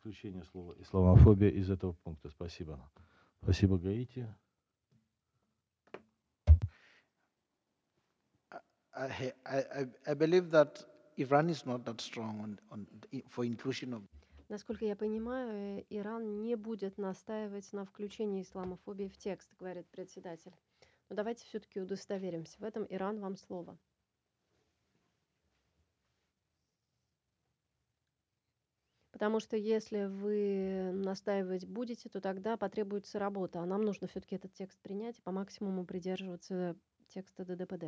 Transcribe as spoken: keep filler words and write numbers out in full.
исключение слова исламофобия из этого пункта. Спасибо. Спасибо, Гаити. I, I, I I believe that Iran is not that strong on, on the- for inclusion of. Насколько я понимаю, э, Иран не будет настаивать на включении исламофобии в текст, говорит председатель. Но давайте все-таки удостоверимся. В этом, Иран, вам слово. Потому что если вы настаивать будете, то тогда потребуется работа, а нам нужно все-таки этот текст принять и по максимуму придерживаться текста ДДПД.